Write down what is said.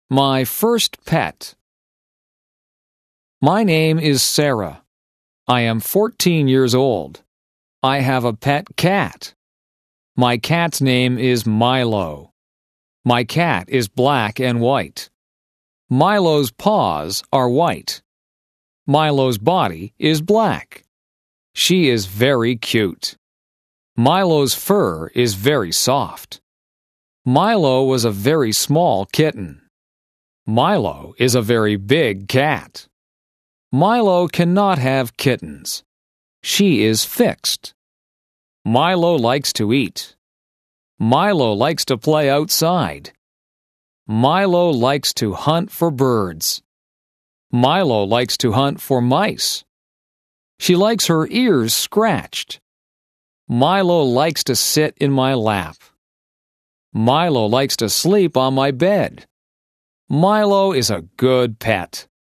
My first pet. My name is Sarah. I am 14 years old. I have a pet cat. My cat's name is Milo. My cat is black and white. Milo's paws are white. Milo's body is black. She is very cute. Milo's fur is very soft. Milo was a very small kitten. Milo is a very big cat. Milo cannot have kittens. She is fixed. Milo likes to eat. Milo likes to play outside. Milo likes to hunt for birds. Milo likes to hunt for mice. She likes her ears scratched. Milo likes to sit in my lap. Milo likes to sleep on my bed. Milo is a good pet.